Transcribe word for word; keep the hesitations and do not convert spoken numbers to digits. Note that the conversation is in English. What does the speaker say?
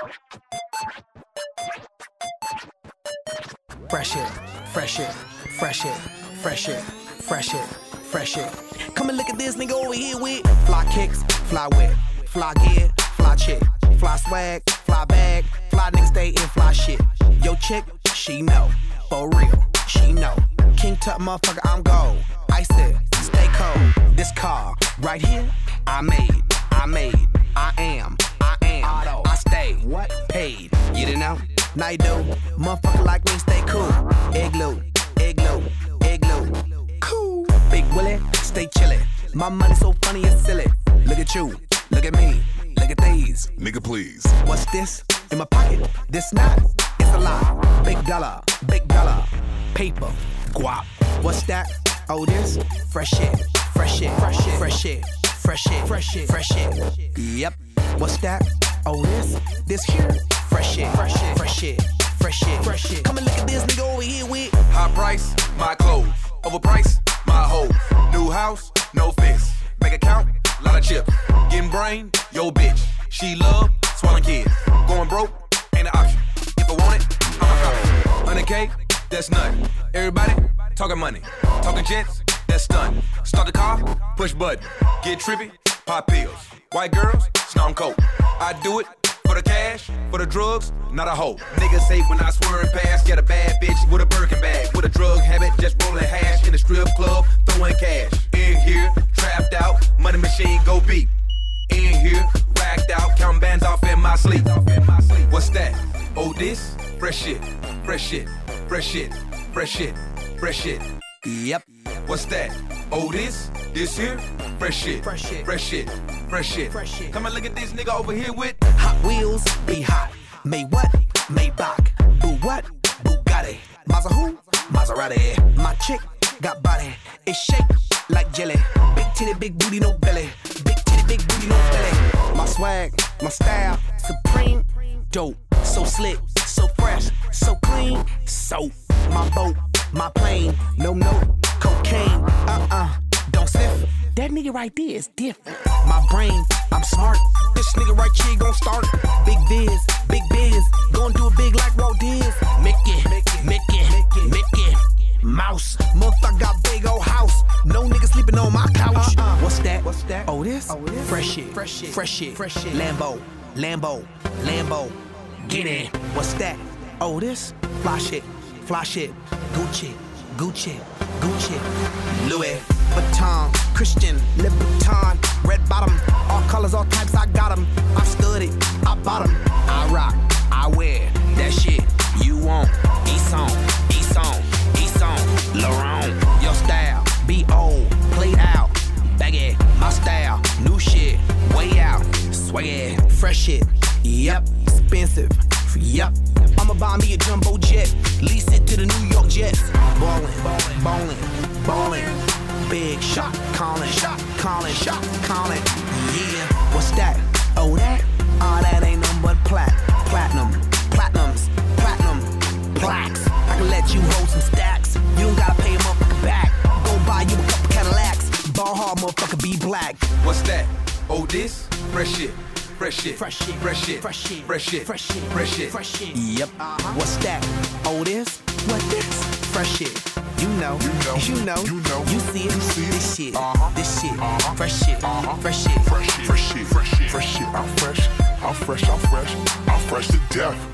Fresh it, fresh it, fresh it, fresh it, fresh it, fresh it. Come and look at this nigga over here with fly kicks, fly whip, fly gear, fly chick, fly swag, fly bag, fly nigga stay in fly shit. Yo chick, she know, for real, she know. King Tut motherfucker, I'm gold. I said, stay cold. This car right here, I made, I made, I am, I am, I stay, what? Paid. You didn't know? Now you do. Motherfucker like me, stay cool. Igloo, igloo, igloo. Cool. Big Willie, stay chillin'. My money so funny and silly. Look at you, look at me, look at these. Nigga, please. What's this? In my pocket? This not? It's a lot. Big dollar, big dollar. Paper, guap. What's that? Oh, this? Fresh shit, fresh shit, fresh shit, fresh shit, fresh shit, fresh shit, fresh shit. Yep. What's that? Oh, this? This here? Fresh shit, fresh shit, fresh shit, fresh shit, fresh shit. Come and look at this nigga over here with high price, my clothes. Overpriced, my hoes. New house, no fence. Bank account, lot of chips. Getting brain, yo bitch. She love swallowing kids. Going broke, ain't an option. If I want it, I'ma cop it. one hundred K, that's nothing. Everybody talking money. Talking jets, that's stunning. Start the car, push button. Get trippy, pop pills. White girls, snorting coke. I do it for the cash, for the drugs, not a hoe. Niggas say when I swerve past, get a bad bitch with a Birkin bag. With a drug habit, just rolling hash in the strip club, throwing cash. In here, trapped out, money machine go beep. In here, racked out, counting bands off in my sleep. What's that? Oh, this? Fresh shit, fresh shit, fresh shit, fresh shit, fresh shit. Yep. What's that? Oh, this? This here? Fresh shit, fresh shit, fresh shit, fresh shit, fresh shit. Come and look at this nigga over here with Hot Wheels, be hot. May what? Maybach. Boo what? Bugatti. Mazda who? Maserati. My chick got body. It shake like jelly. Big titty, big booty, no belly. Big titty, big booty, no belly. My swag, my style, supreme, dope. So slick, so fresh, so clean. So my boat, my plane, no no cocaine. Uh-uh, don't sniff. That nigga right there is different. My brain, I'm smart. This nigga right here gon' start. Big biz, big biz. Gon' do it big like Walt Diz. Mickey, Mickey, Mickey, Mickey. Mouse, motherfucker got big old house. No nigga sleeping on my couch. Uh-uh. What's that? What's that? Oh this? Oh, this? Fresh shit, fresh shit, fresh shit, fresh shit. Lambo, Lambo, Lambo. Get in. What's that? Oh this? Fly shit, fly shit. Gucci, Gucci, Gucci. Louis Vuitton, Christian, Louboutin, red bottom, all colors, all types, I got them. I stood it, I bought them. I rock, I wear that shit you want. Eson, Eson, Eson, Laurent. Your style, be old, played out. Baggy, my style, new shit, way out. Swaggy, fresh shit, yep, expensive, yep. I'ma buy me a jumbo jet, lease it to the New York Jets. Ballin', ballin', ballin'. Big shot, calling, shot, calling, shot, calling. Yeah, what's that? Oh, that? Oh, that ain't nothing but plat, platinum, platinums, platinum, plaques. I can let you hold some stacks. You don't gotta pay a motherfucker back. Go buy you a couple Cadillacs. Ball hard, motherfucker, be black. What's that? Oh, this? Fresh shit. Fresh shit, fresh shit, fresh shit, fresh shit, fresh shit, fresh shit, fresh shit, fresh shit. Yep. Uh-huh. What's that? Oh, this? What this? Fresh shit. You know, you know, you know, you, know. You see it, you see this shit, uh-huh. This shit, uh-huh. Fresh shit, uh-huh. Fresh shit, fresh shit, fresh shit, fresh shit, fresh shit. I'm fresh, I'm fresh, I'm fresh, I'm fresh to death.